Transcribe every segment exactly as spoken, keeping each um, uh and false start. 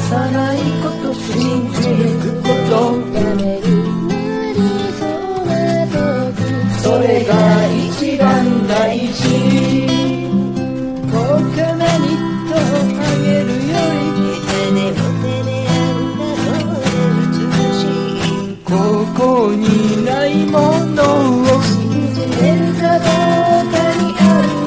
さないこと信じることそれが一番大事高価なニットをあげるよりここにないものを信じれるかどうかにある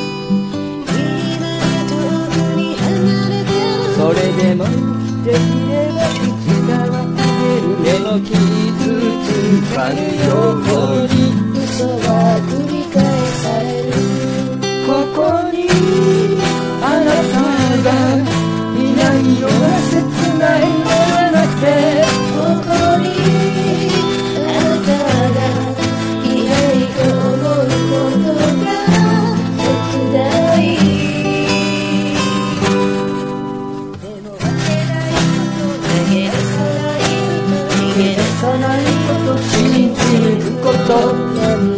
それでも生きていればいつかはあげる目の傷つかぬように嘘は繰り返されるここにあなたがいないのが切ないのではなくてここにあなたがいないと思うことが切ないでも忘れないこと逃げ出さないこと逃げ出さないこと信じること